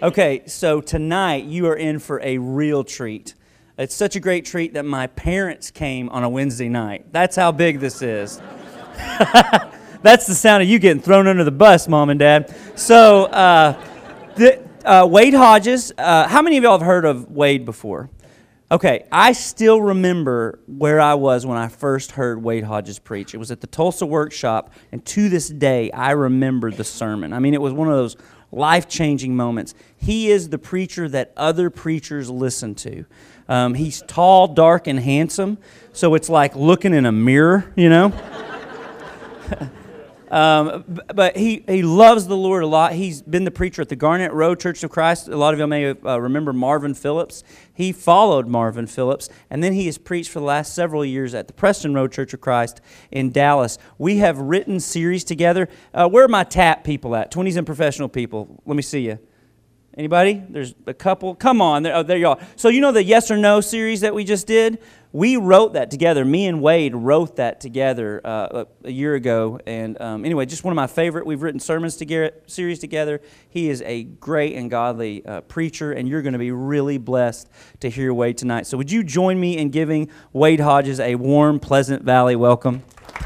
Okay, so tonight you are in for a real treat. It's such a great treat that my parents came on a Wednesday night. That's how big this is. That's the sound of you getting thrown under the bus, Mom and Dad. So, Wade Hodges, how many of y'all have heard of Wade before? Okay, I still remember where I was when I first heard Wade Hodges preach. It was at the Tulsa workshop, and to this day, I remember the sermon. I mean, it was one of those life-changing moments. He is the preacher that other preachers listen to. He's tall, dark, and handsome, so it's like looking in a mirror, you know? But he loves the Lord a lot. He's been the preacher at the Garnett Road Church of Christ. A lot of you may remember Marvin Phillips. He followed Marvin Phillips, and then he has preached for the last several years at the Preston Road Church of Christ in Dallas. We have written series together. Where are my TAP people at? 20s and professional people. Let me see you. Anybody? There's a couple. Come on. There you are. So you know the Yes or No series that we just did? We wrote that together. Me and Wade wrote that together a year ago. And anyway, just one of my favorite. We've written sermons together, series together. He is a great and godly preacher, and you're going to be really blessed to hear Wade tonight. So would you join me in giving Wade Hodges a warm, Pleasant Valley welcome?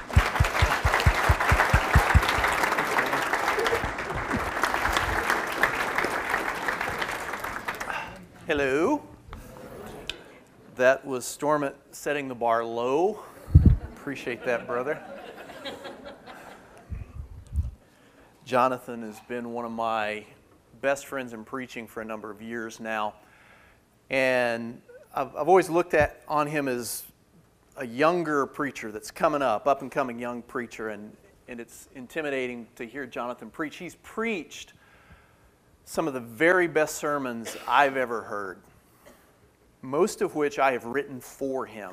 Hello. That was Stormont setting the bar low. Appreciate that, brother. Jonathan has been one of my best friends in preaching for a number of years now. And I've always looked on him as a younger preacher that's coming up and coming young preacher. And it's intimidating to hear Jonathan preach. He's preached some of the very best sermons I've ever heard, most of which I have written for him.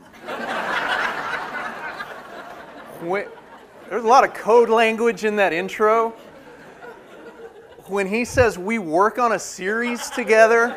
There's a lot of code language in that intro. When he says we work on a series together,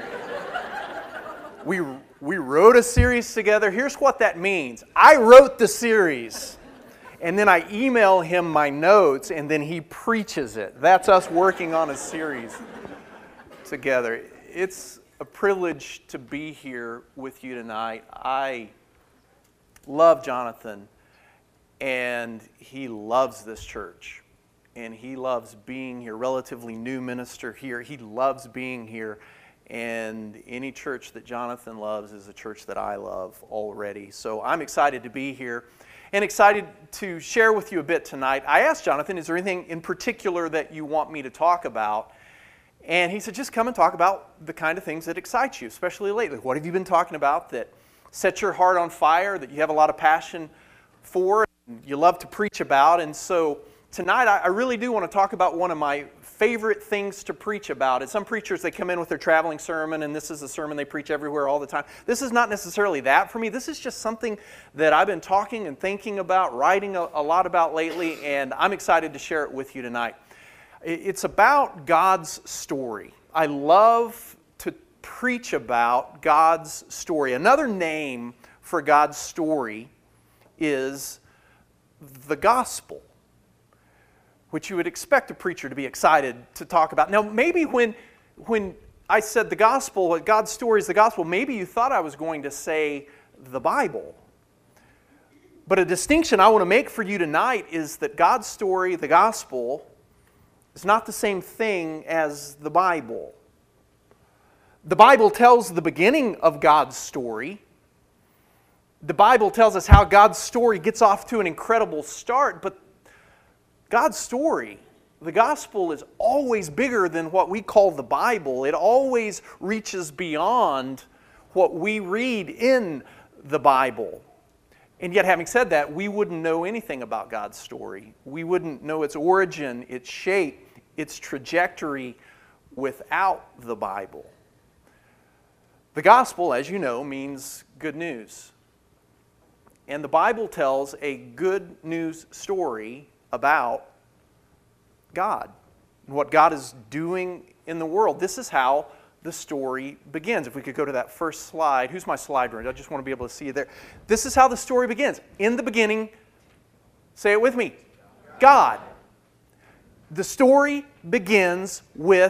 we wrote a series together, here's what that means. I wrote the series, and then I email him my notes, and then he preaches it. That's us working on a series together. It's a privilege to be here with you tonight. I love Jonathan, and he loves this church, and he loves being here. Relatively new minister here. He loves being here, and any church that Jonathan loves is a church that I love already. So I'm excited to be here and excited to share with you a bit tonight. I asked Jonathan, is there anything in particular that you want me to talk about? And he said, just come and talk about the kind of things that excite you, especially lately. What have you been talking about that sets your heart on fire, that you have a lot of passion for, and you love to preach about? And so tonight, I really do want to talk about one of my favorite things to preach about. And some preachers, they come in with their traveling sermon, and this is a sermon they preach everywhere all the time. This is not necessarily that for me. This is just something that I've been talking and thinking about, writing a lot about lately, and I'm excited to share it with you tonight. It's about God's story. I love to preach about God's story. Another name for God's story is the gospel, which you would expect a preacher to be excited to talk about. Now, maybe when I said the gospel, God's story is the gospel, maybe you thought I was going to say the Bible. But a distinction I want to make for you tonight is that God's story, the gospel, is not the same thing as the Bible. The Bible tells the beginning of God's story. The Bible tells us how God's story gets off to an incredible start, but God's story, the gospel, is always bigger than what we call the Bible. It always reaches beyond what we read in the Bible. And yet, having said that, we wouldn't know anything about God's story. We wouldn't know its origin, its shape, its trajectory without the Bible. The gospel, as you know, means good news. And the Bible tells a good news story about God and what God is doing in the world. This is how the story begins. If we could go to that first slide. Who's my slide runner? I just want to be able to see you there. This is how the story begins. In the beginning, say it with me, God. The story begins with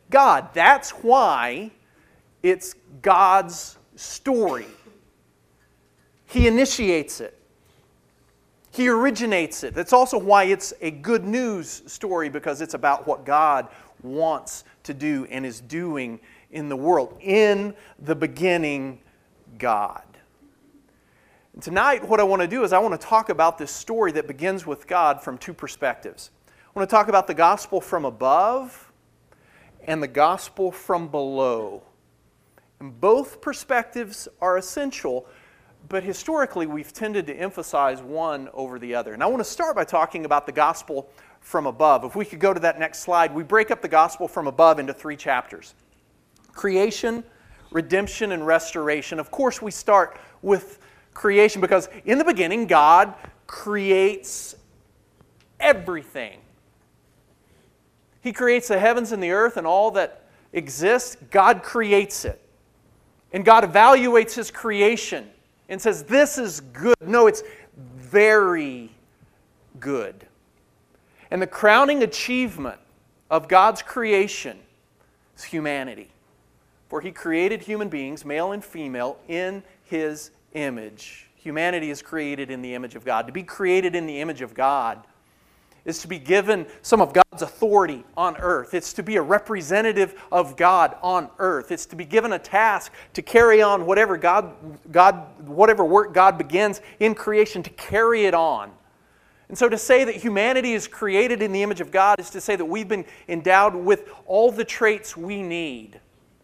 God. That's why it's God's story. He initiates it. He originates it. That's also why it's a good news story, because it's about what God wants to do and is doing in the world. In the beginning, God. And tonight, what I want to do is I want to talk about this story that begins with God from two perspectives. I want to talk about the gospel from above and the gospel from below. And both perspectives are essential, but historically we've tended to emphasize one over the other. And I want to start by talking about the gospel from above. If we could go to that next slide, we break up the gospel from above into 3 chapters. Creation, redemption, and restoration. Of course, we start with creation because in the beginning, God creates everything. He creates the heavens and the earth and all that exists. God creates it. And God evaluates His creation and says, this is good. No, it's very good. And the crowning achievement of God's creation is humanity. For He created human beings, male and female, in His image. Humanity is created in the image of God. To be created in the image of God is to be given some of God's authority on earth. It's to be a representative of God on earth. It's to be given a task to carry on whatever work God begins in creation, to carry it on. And so to say that humanity is created in the image of God is to say that we've been endowed with all the traits we need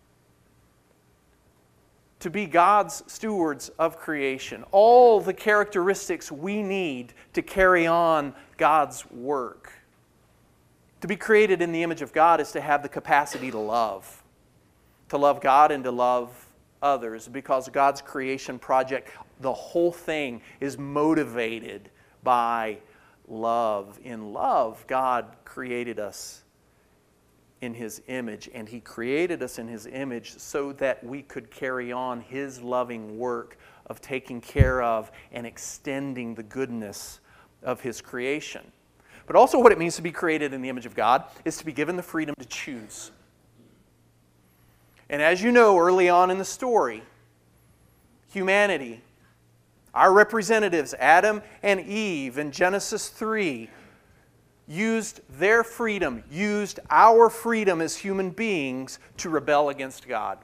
to be God's stewards of creation. All the characteristics we need to carry on God's work. To be created in the image of God is to have the capacity to love. To love God and to love others. Because God's creation project, the whole thing is motivated by love. In love, God created us in His image, and He created us in His image so that we could carry on His loving work of taking care of and extending the goodness of His creation. But also what it means to be created in the image of God is to be given the freedom to choose. And as you know, early on in the story, humanity, our representatives, Adam and Eve in Genesis 3, used their freedom, used our freedom as human beings to rebel against God.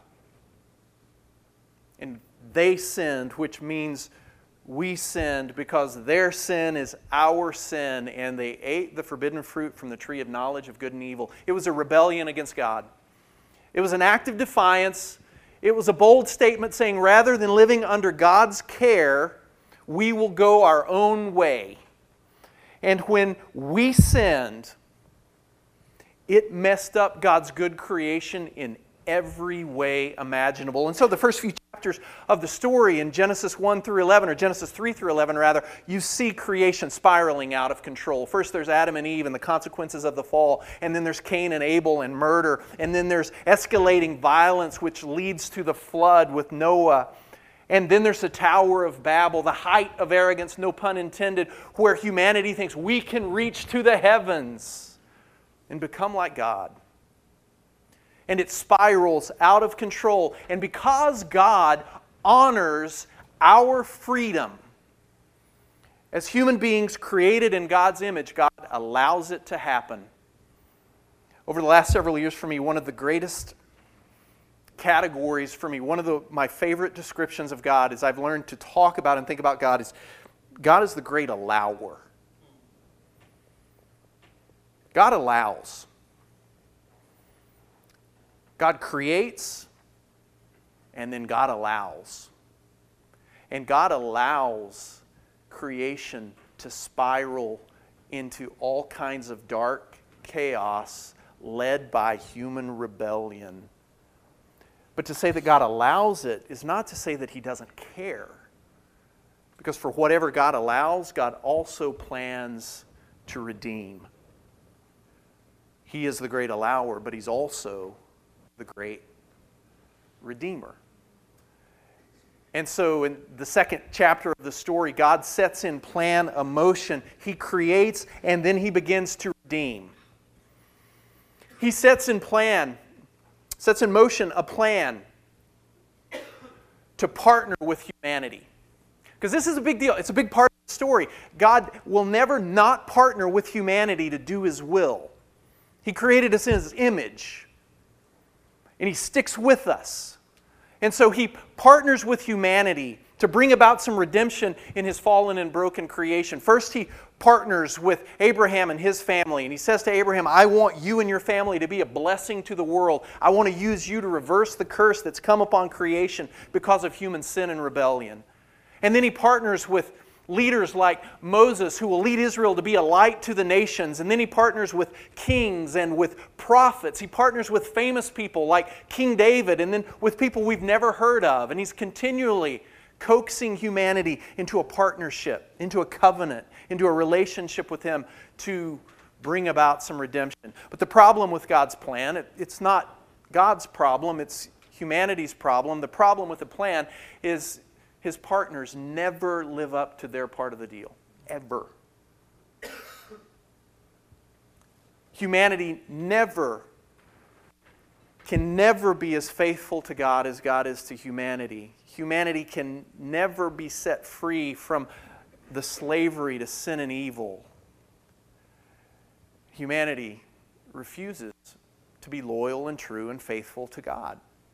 And they sinned, which means we sinned because their sin is our sin, and they ate the forbidden fruit from the tree of knowledge of good and evil. It was a rebellion against God. It was an act of defiance. It was a bold statement saying, rather than living under God's care, we will go our own way. And when we sinned, it messed up God's good creation in every way imaginable. And so the first few chapters of the story in Genesis 1 through 11, or Genesis 3 through 11 rather, you see creation spiraling out of control. First there's Adam and Eve and the consequences of the fall, and then there's Cain and Abel and murder, and then there's escalating violence which leads to the flood with Noah. And then there's the Tower of Babel, the height of arrogance, no pun intended, where humanity thinks we can reach to the heavens and become like God. And it spirals out of control. And because God honors our freedom as human beings created in God's image, God allows it to happen. Over the last several years for me, one of the greatest categories for me, one of my favorite descriptions of God is I've learned to talk about and think about God is the great allower. God allows. God creates, and then God allows. And God allows creation to spiral into all kinds of dark chaos led by human rebellion. But to say that God allows it is not to say that He doesn't care. Because for whatever God allows, God also plans to redeem. He is the great allower, but He's also the great redeemer. And so in the second chapter of the story, God sets in plan a motion. He creates and then He begins to redeem. He sets in plan sets in motion a plan to partner with humanity. Because this is a big deal. It's a big part of the story. God will never not partner with humanity to do His will. He created us in His image. And He sticks with us. And so He partners with humanity to bring about some redemption in His fallen and broken creation. First, He partners with Abraham and his family. And He says to Abraham, I want you and your family to be a blessing to the world. I want to use you to reverse the curse that's come upon creation because of human sin and rebellion. And then He partners with leaders like Moses, who will lead Israel to be a light to the nations. And then He partners with kings and with prophets. He partners with famous people like King David, and then with people we've never heard of. And He's continually coaxing humanity into a partnership, into a covenant, into a relationship with Him to bring about some redemption. But the problem with God's plan, it's not God's problem, it's humanity's problem. The problem with the plan is His partners never live up to their part of the deal, ever. Humanity can never be as faithful to God as God is to humanity. Humanity can never be set free from the slavery to sin and evil. Humanity refuses to be loyal and true and faithful to God.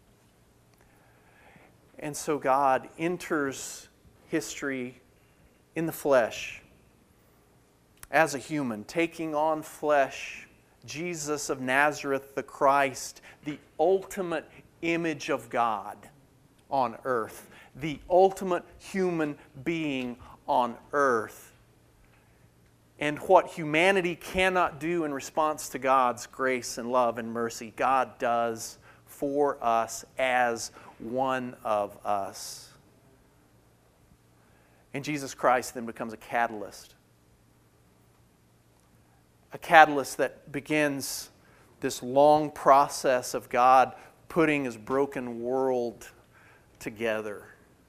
And so God enters history in the flesh as a human, taking on flesh, Jesus of Nazareth, the Christ, the ultimate image of God on earth, the ultimate human being on earth. And what humanity cannot do in response to God's grace and love and mercy, God does for us as one of us. And Jesus Christ then becomes a catalyst. A catalyst that begins this long process of God putting His broken world together,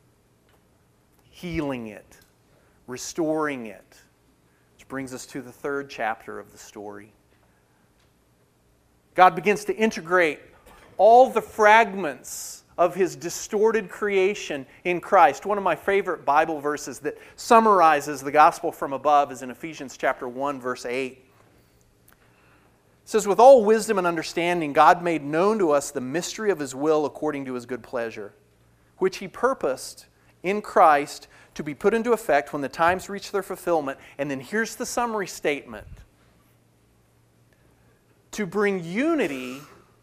healing it, restoring it. Which brings us to the third chapter of the story. God begins to integrate all the fragments of His distorted creation in Christ. One of my favorite Bible verses that summarizes the gospel from above is in Ephesians chapter 1, verse 8. It says, with all wisdom and understanding, God made known to us the mystery of His will according to His good pleasure, which He purposed in Christ to be put into effect when the times reach their fulfillment. And then here's the summary statement. To bring unity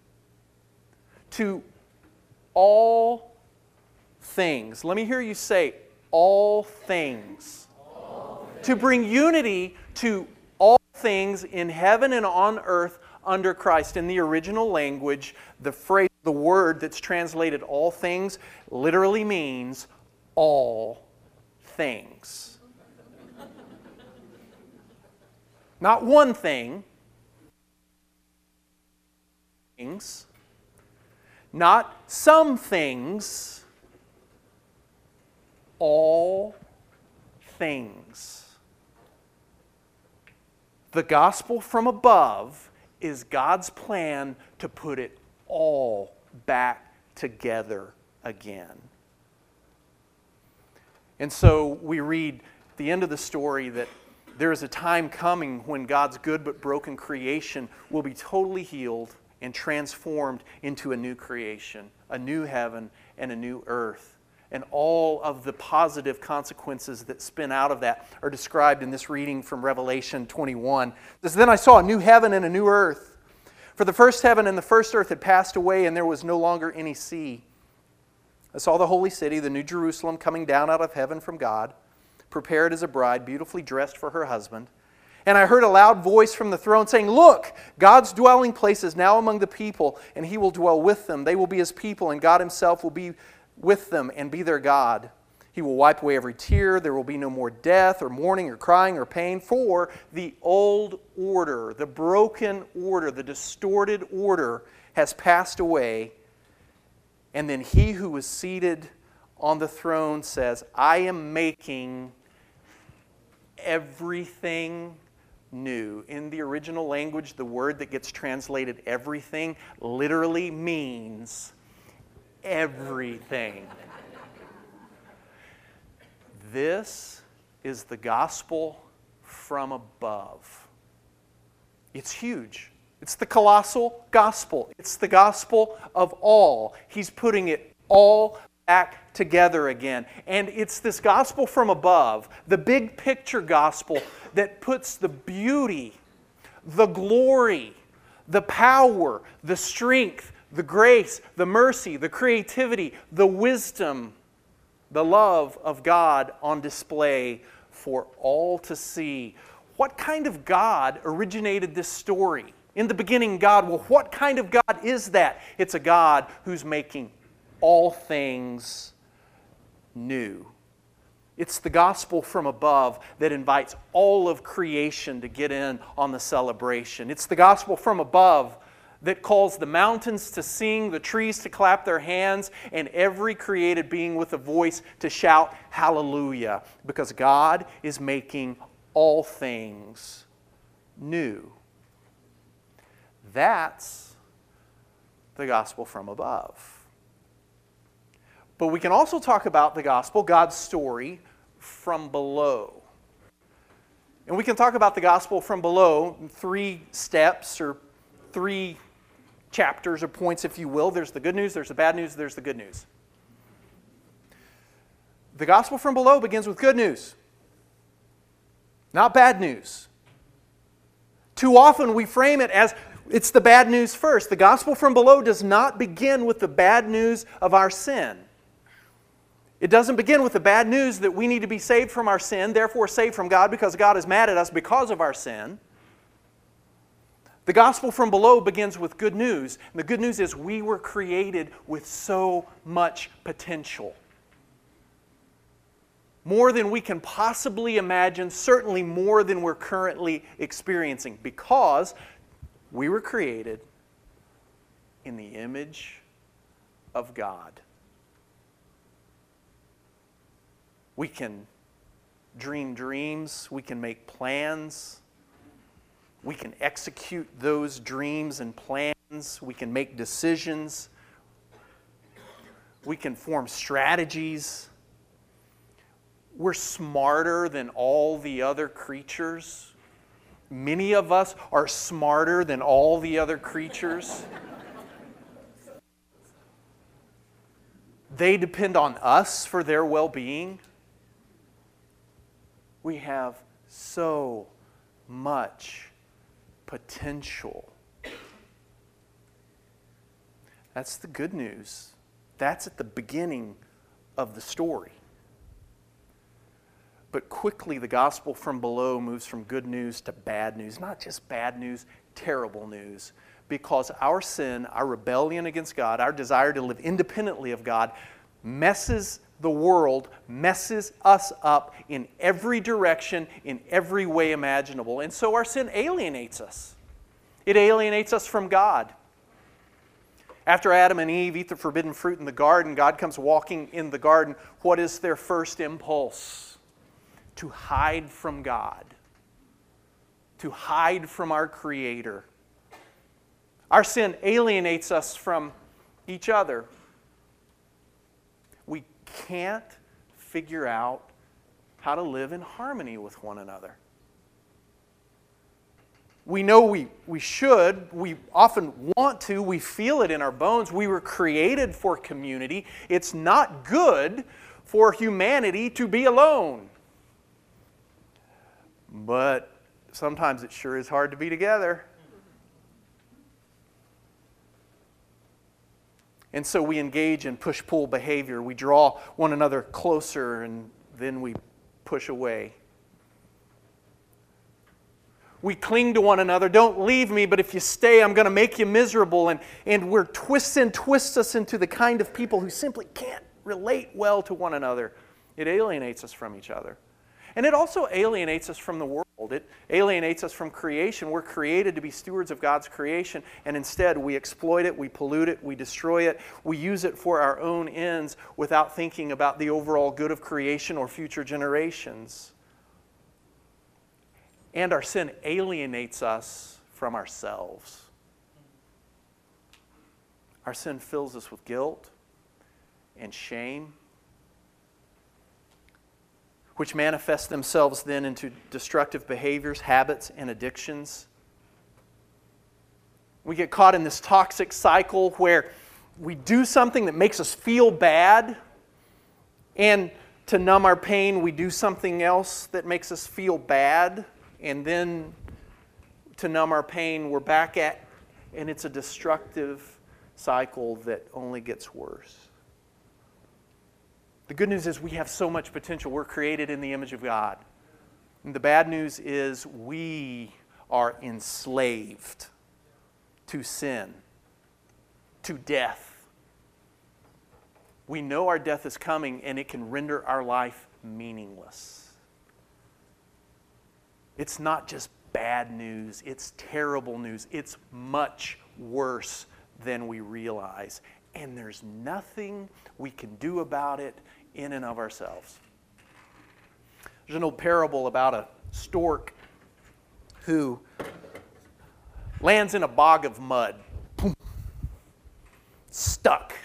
to all things. Let me hear you say, all things. All things. To bring unity to all things in heaven and on earth under Christ. In the original language, the phrase, the word that's translated all things, literally means all things. Not one thing. Things. Not some things. All things. The gospel from above is God's plan to put it all back together again. And so we read at the end of the story that there is a time coming when God's good but broken creation will be totally healed and transformed into a new creation, a new heaven and a new earth. And all of the positive consequences that spin out of that are described in this reading from Revelation 21. It says, then I saw a new heaven and a new earth. For the first heaven and the first earth had passed away, and there was no longer any sea. I saw the holy city, the New Jerusalem, coming down out of heaven from God, prepared as a bride, beautifully dressed for her husband. And I heard a loud voice from the throne saying, look, God's dwelling place is now among the people, and He will dwell with them. They will be His people, and God Himself will be with them and be their God. He will wipe away every tear. There will be no more death or mourning or crying or pain, for the old order, the broken order, the distorted order has passed away. And then He who was seated on the throne says, I am making everything new. In the original language, the word that gets translated everything literally means everything. This is the gospel from above. It's huge. It's the colossal gospel. It's the gospel of all. He's putting it all back together again. And it's this gospel from above, the big picture gospel, that puts the beauty, the glory, the power, the strength, the grace, the mercy, the creativity, the wisdom, the love of God on display for all to see. What kind of God originated this story? In the beginning, God. Well, what kind of God is that? It's a God who's making all things new. It's the gospel from above that invites all of creation to get in on the celebration. It's the gospel from above that calls the mountains to sing, the trees to clap their hands, and every created being with a voice to shout hallelujah, because God is making all things new. That's the gospel from above. But we can also talk about the gospel, God's story, from below. And we can talk about the gospel from below in 3 steps or 3 chapters or points, if you will. There's the good news, there's the bad news, there's the good news. The gospel from below begins with good news, not bad news. Too often we frame it as it's the bad news first. The gospel from below does not begin with the bad news of our sin. It doesn't begin with the bad news that we need to be saved from our sin, therefore saved from God because God is mad at us because of our sin. The gospel from below begins with good news. And the good news is we were created with so much potential. More than we can possibly imagine, certainly more than we're currently experiencing, because we were created in the image of God. We can dream dreams, we can make plans, we can execute those dreams and plans, we can make decisions, we can form strategies. We're smarter than all the other creatures. Many of us are smarter than all the other creatures. They depend on us for their well-being. We have so much potential. That's the good news. That's at the beginning of the story. But quickly the gospel from below moves from good news to bad news. Not just bad news, terrible news. Because our sin, our rebellion against God, our desire to live independently of God, messes the world, messes us up in every direction, in every way imaginable. And so our sin alienates us. It alienates us from God. After Adam and Eve eat the forbidden fruit in the garden, God comes walking in the garden. What is their first impulse? To hide from God. To hide from our Creator. Our sin alienates us from each other. We can't figure out how to live in harmony with one another. We know we should, we often want to, we feel it in our bones. We were created for community. It's not good for humanity to be alone. But sometimes it sure is hard to be together. And so we engage in push-pull behavior. We draw one another closer and then we push away. We cling to one another. Don't leave me, but if you stay, I'm going to make you miserable. And we're twists us into the kind of people who simply can't relate well to one another. It alienates us from each other. And it also alienates us from the world. It alienates us from creation. We're created to be stewards of God's creation, and instead we exploit it, we pollute it, we destroy it, we use it for our own ends without thinking about the overall good of creation or future generations. And our sin alienates us from ourselves. Our sin fills us with guilt and shame, which manifest themselves then into destructive behaviors, habits, and addictions. We get caught in this toxic cycle where we do something that makes us feel bad, and to numb our pain, we do something else that makes us feel bad, and then to numb our pain, we're back at, and it's a destructive cycle that only gets worse. The good news is we have so much potential. We're created in the image of God. And the bad news is we are enslaved to sin, to death. We know our death is coming, and it can render our life meaningless. It's not just bad news, it's terrible news. It's much worse than we realize. And there's nothing we can do about it in and of ourselves. There's an old parable about a stork who lands in a bog of mud. Boom. Stuck.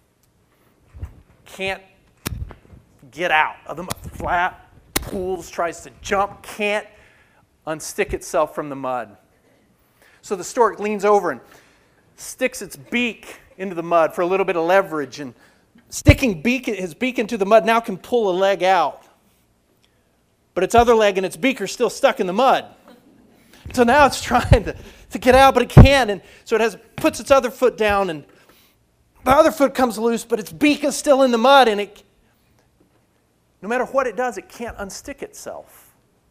Can't get out of the mud. Flat pools, tries to jump, can't unstick itself from the mud. So the stork leans over and sticks its beak into the mud for a little bit of leverage, and sticking his beak into the mud now can pull a leg out. But its other leg and its beak are still stuck in the mud. So now it's trying to get out, but it can't. And so it puts its other foot down, and the other foot comes loose, but its beak is still in the mud, and no matter what it does, it can't unstick itself.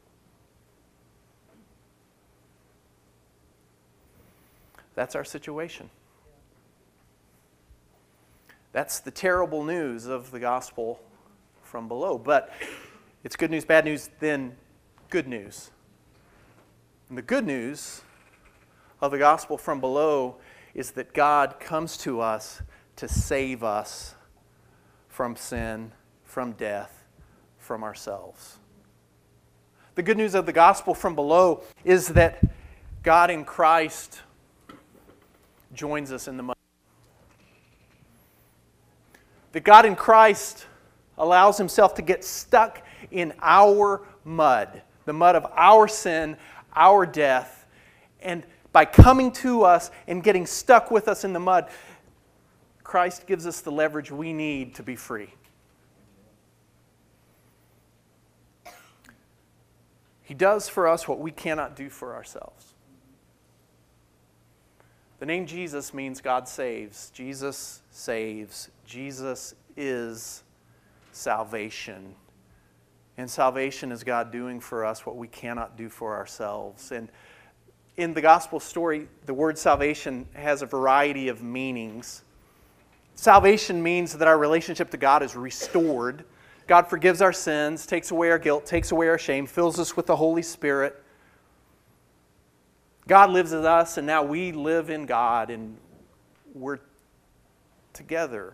That's our situation. That's the terrible news of the gospel from below. But it's good news, bad news, then good news. And the good news of the gospel from below is that God comes to us to save us from sin, from death, from ourselves. The good news of the gospel from below is that God in Christ joins us in the mud. That God in Christ allows Himself to get stuck in our mud, the mud of our sin, our death, and by coming to us and getting stuck with us in the mud, Christ gives us the leverage we need to be free. He does for us what we cannot do for ourselves. The name Jesus means God saves. Jesus saves. Jesus is salvation. And salvation is God doing for us what we cannot do for ourselves. And in the gospel story, the word salvation has a variety of meanings. Salvation means that our relationship to God is restored. God forgives our sins, takes away our guilt, takes away our shame, fills us with the Holy Spirit. God lives in us, and now we live in God, and we're together.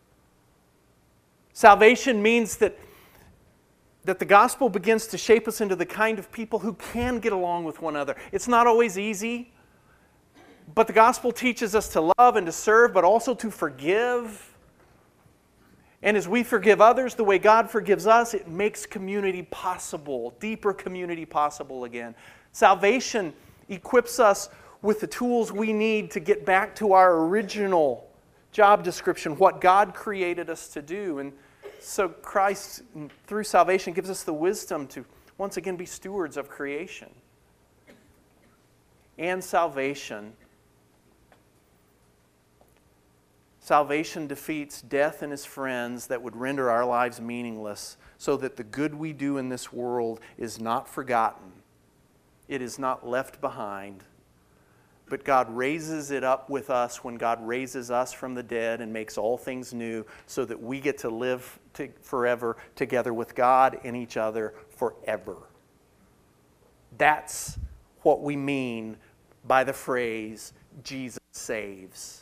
Salvation means that the gospel begins to shape us into the kind of people who can get along with one another. It's not always easy, but the gospel teaches us to love and to serve, but also to forgive. And as we forgive others the way God forgives us, it makes community possible, deeper community possible again. Salvation equips us with the tools we need to get back to our original job description, what God created us to do. And so Christ, through salvation, gives us the wisdom to once again be stewards of creation. And salvation defeats death and his friends that would render our lives meaningless, so that the good we do in this world is not forgotten. It is not left behind, but God raises it up with us when God raises us from the dead and makes all things new, so that we get to live forever together with God and each other forever. That's what we mean by the phrase, Jesus saves.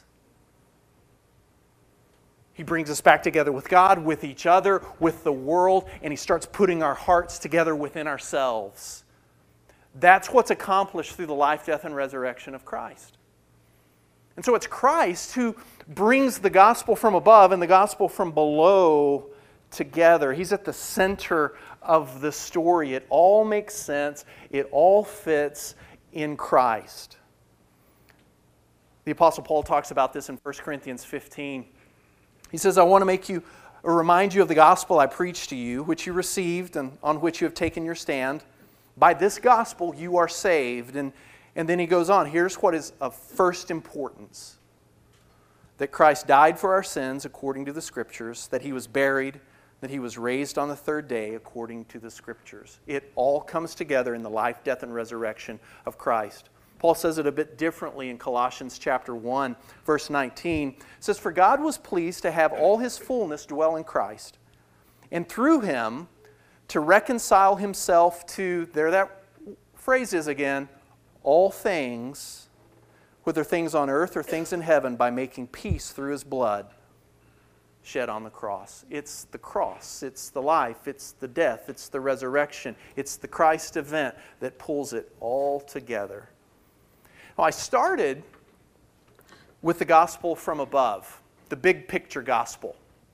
He brings us back together with God, with each other, with the world, and He starts putting our hearts together within ourselves. That's what's accomplished through the life, death, and resurrection of Christ. And so it's Christ who brings the gospel from above and the gospel from below together. He's at the center of the story. It all makes sense. It all fits in Christ. The Apostle Paul talks about this in 1 Corinthians 15. He says, I want to make you or remind you of the gospel I preached to you, which you received and on which you have taken your stand. By this gospel you are saved. And then he goes on, here's what is of first importance. That Christ died for our sins according to the Scriptures, that He was buried, that He was raised on the third day according to the Scriptures. It all comes together in the life, death, and resurrection of Christ. Paul says it a bit differently in Colossians chapter 1, verse 19. It says, For God was pleased to have all His fullness dwell in Christ, and through Him to reconcile Himself to, there that phrase is again, all things, whether things on earth or things in heaven, by making peace through His blood shed on the cross. It's the cross, it's the life, it's the death, it's the resurrection, it's the Christ event that pulls it all together. Now, I started with the gospel from above, the big picture gospel.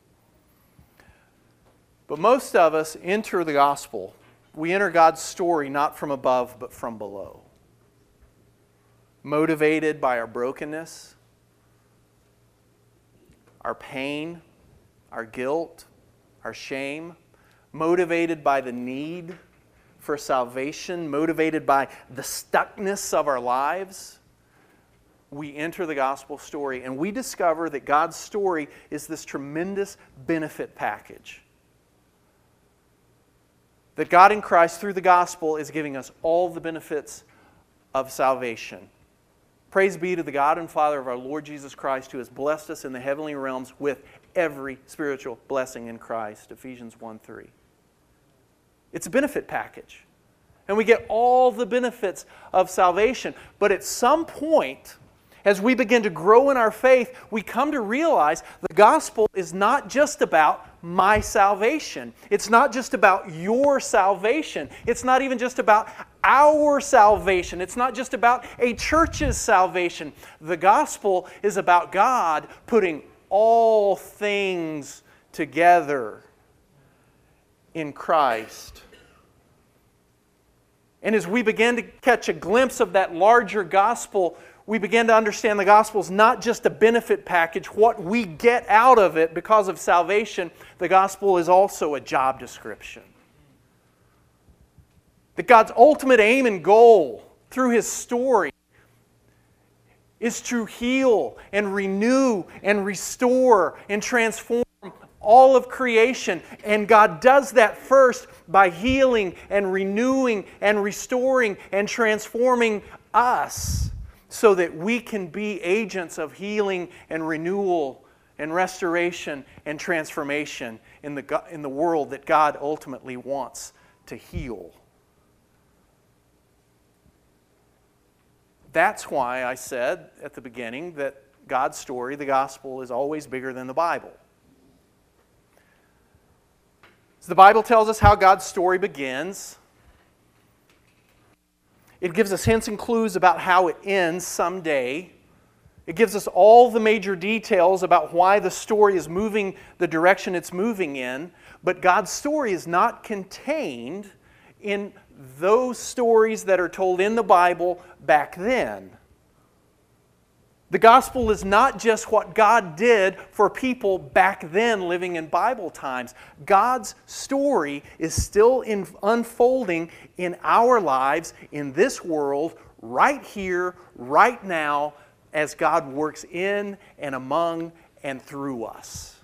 But most of us enter the gospel, we enter God's story not from above but from below. Motivated by our brokenness, our pain, our guilt, our shame, motivated by the need for salvation, motivated by the stuckness of our lives, we enter the gospel story and we discover that God's story is this tremendous benefit package. That God in Christ, through the gospel, is giving us all the benefits of salvation. Praise be to the God and Father of our Lord Jesus Christ, who has blessed us in the heavenly realms with every spiritual blessing in Christ. Ephesians 1:3. It's a benefit package. And we get all the benefits of salvation. But at some point, as we begin to grow in our faith, we come to realize the gospel is not just about my salvation. It's not just about your salvation. It's not even just about our salvation. It's not just about a church's salvation. The gospel is about God putting all things together in Christ. And as we begin to catch a glimpse of that larger gospel, we begin to understand the gospel is not just a benefit package, what we get out of it because of salvation. The gospel is also a job description. That God's ultimate aim and goal through His story is to heal and renew and restore and transform all of creation. And God does that first by healing and renewing and restoring and transforming us so that we can be agents of healing and renewal and restoration and transformation in the world that God ultimately wants to heal. That's why I said at the beginning that God's story, the gospel, is always bigger than the Bible. So the Bible tells us how God's story begins. It gives us hints and clues about how it ends someday. It gives us all the major details about why the story is moving the direction it's moving in. But God's story is not contained in those stories that are told in the Bible back then. The gospel is not just what God did for people back then living in Bible times. God's story is still unfolding in our lives, in this world, right here, right now, as God works in and among and through us.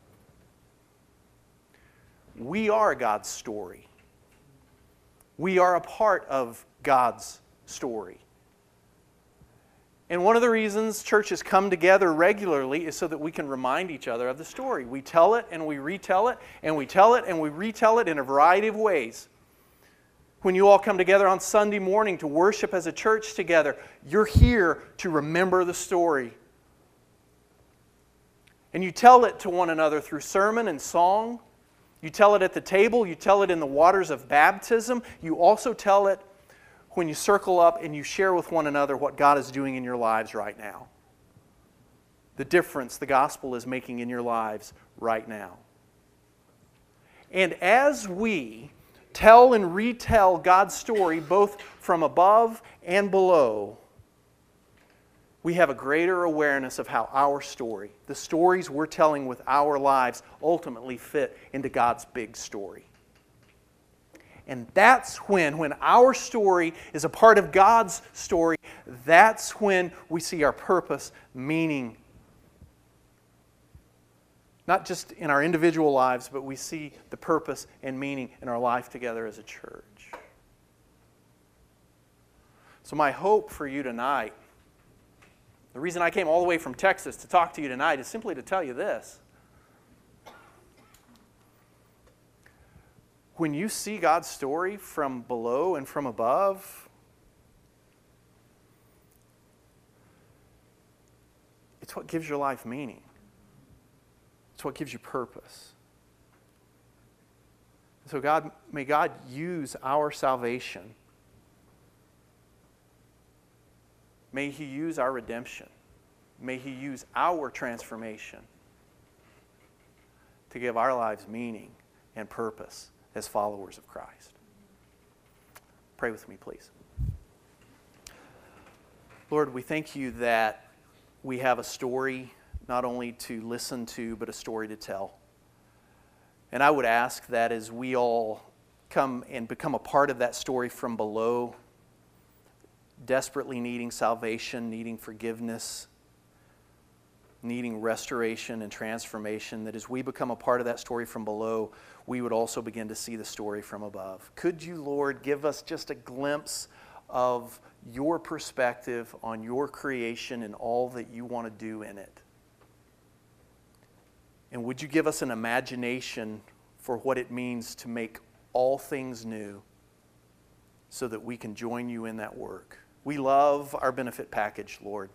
We are God's story. We are a part of God's story. And one of the reasons churches come together regularly is so that we can remind each other of the story. We tell it and we retell it, and we tell it and we retell it in a variety of ways. When you all come together on Sunday morning to worship as a church together, you're here to remember the story. And you tell it to one another through sermon and song. You tell it at the table. You tell it in the waters of baptism. You also tell it when you circle up and you share with one another what God is doing in your lives right now. The difference the gospel is making in your lives right now. And as we tell and retell God's story both from above and below, we have a greater awareness of how our story, the stories we're telling with our lives, ultimately fit into God's big story. And that's when our story is a part of God's story, that's when we see our purpose, meaning, not just in our individual lives, but we see the purpose and meaning in our life together as a church. So my hope for you tonight, the reason I came all the way from Texas to talk to you tonight is simply to tell you this. When you see God's story from below and from above, it's what gives your life meaning. It's what gives you purpose. So may God use our salvation. May He use our redemption. May He use our transformation to give our lives meaning and purpose as followers of Christ. Pray with me, please. Lord, we thank you that we have a story not only to listen to, but a story to tell. And I would ask that as we all come and become a part of that story from below, desperately needing salvation, needing forgiveness, needing restoration and transformation, that as we become a part of that story from below, we would also begin to see the story from above. Could you, Lord, give us just a glimpse of your perspective on your creation and all that you want to do in it? And would you give us an imagination for what it means to make all things new so that we can join you in that work? We love our benefit package, Lord.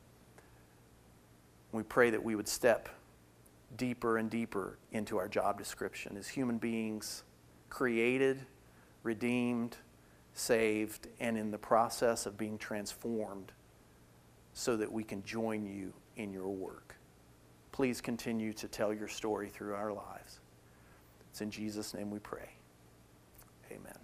We pray that we would step deeper and deeper into our job description as human beings, created, redeemed, saved, and in the process of being transformed so that we can join you in your work. Please continue to tell your story through our lives. It's in Jesus' name we pray. Amen.